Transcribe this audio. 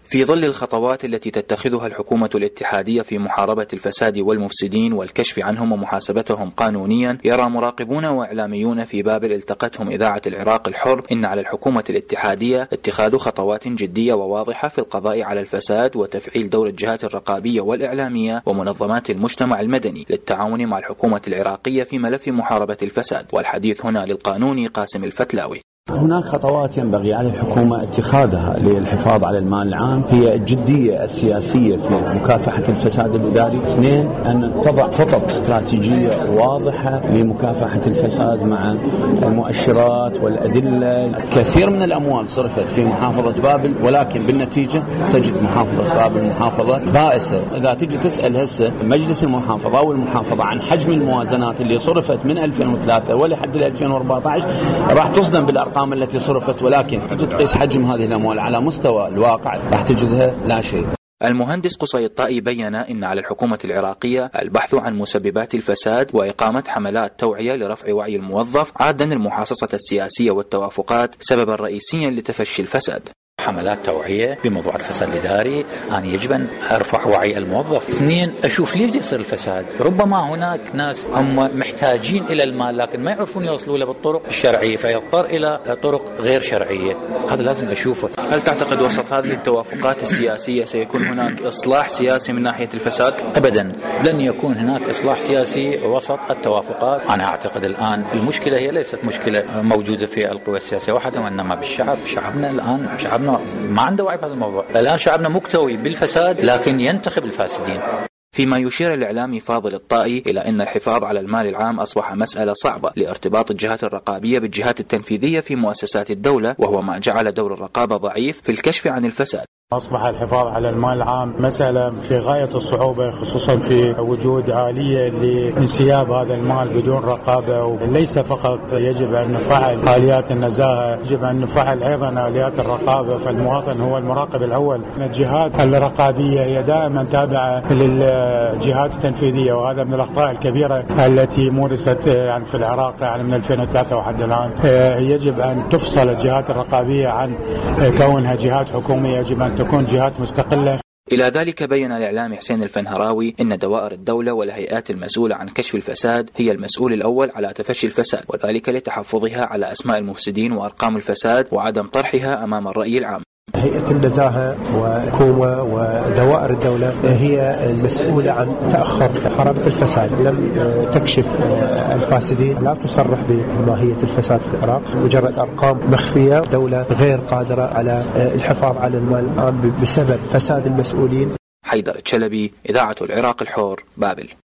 في ظل الخطوات التي تتخذها الحكومة الاتحادية في محاربة الفساد والمفسدين والكشف عنهم ومحاسبتهم قانونيا، يرى مراقبون وإعلاميون في بابل التقتهم إذاعة العراق الحر إن على الحكومة الاتحادية اتخاذ خطوات جدية وواضحة في القضاء على الفساد وتفعيل دور الجهات الرقابية والإعلامية ومنظمات المجتمع المدني للتعاون مع الحكومة العراقية في ملف محاربة الفساد. والحديث هنا للقانوني قاسم الفتلاوي. هناك خطوات ينبغي على الحكومة اتخاذها للحفاظ على المال العام، هي الجدية السياسية في مكافحة الفساد الإداري. 2، أن تضع خطط استراتيجية واضحة لمكافحة الفساد مع المؤشرات والأدلة. كثير من الأموال صرفت في محافظة بابل، ولكن بالنتيجة تجد محافظة بابل محافظة بائسة. إذا تجي تسأل هسه مجلس المحافظة أو المحافظة عن حجم الموازنات اللي صرفت من 2003 ولحد 2014 راح تصدم بالأرقام التي صرفت، ولكن تجي تقيس حجم هذه الأموال على مستوى الواقع راح تجدها لا شيء. المهندس قصي الطائي بيّن إن على الحكومة العراقية البحث عن مسببات الفساد وإقامة حملات توعية لرفع وعي الموظف، عادًا المحاصصة السياسية والتوافقات سببا رئيسيا لتفشي الفساد. حملات توعية بموضوع الفساد الإداري، أنا يجب أن أرفع وعي الموظف. 2، أشوف ليش يصير الفساد. ربما هناك ناس هم محتاجين إلى المال لكن ما يعرفون يوصلوا له بالطرق الشرعية فيضطر إلى طرق غير شرعية، هذا لازم أشوفه. هل تعتقد وسط هذه التوافقات السياسية سيكون هناك إصلاح سياسي من ناحية الفساد؟ أبدا، لن يكون هناك إصلاح سياسي وسط التوافقات. أنا أعتقد الآن المشكلة هي ليست مشكلة موجودة في القوى السياسية وحدها، وإنما بالشعب. شعبنا الآن ما عنده وعي بهذا الموضوع. الآن شعبنا مكتوي بالفساد لكن ينتخب الفاسدين. فيما يشير الإعلامي فاضل الطائي إلى أن الحفاظ على المال العام أصبح مسألة صعبة لارتباط الجهات الرقابية بالجهات التنفيذية في مؤسسات الدولة، وهو ما جعل دور الرقابة ضعيف في الكشف عن الفساد. أصبح الحفاظ على المال العام مسألة في غاية الصعوبة، خصوصا في وجود آلية لانسياب هذا المال بدون رقابة. وليس فقط يجب أن نفعل آليات النزاهة، يجب أن نفعل أيضا آليات الرقابة، فالمواطن هو المراقب الأول. الجهات الرقابية هي دائما تابعة للجهات التنفيذية، وهذا من الأخطاء الكبيرة التي مورست يعني في العراق من 2003 وحتى الآن. يجب أن تفصل الجهات الرقابية عن كونها جهات حكومية، يجب أن تكون جهات مستقلة. إلى ذلك بيّن الإعلامي حسين الفنهراوي إن دوائر الدولة والهيئات المسؤولة عن كشف الفساد هي المسؤول الأول على تفشي الفساد، وذلك لتحفظها على أسماء المفسدين وأرقام الفساد وعدم طرحها أمام الرأي العام. هيئة النزاهة وحكومة ودوائر الدولة هي المسؤولة عن تأخر محاربة الفساد، لم تكشف الفاسدين، لا تصرح بماهية الفساد في العراق، مجرد أرقام مخفية. دولة غير قادرة على الحفاظ على المال العام بسبب فساد المسؤولين. حيدر الشلبي، إذاعة العراق الحر، بابل.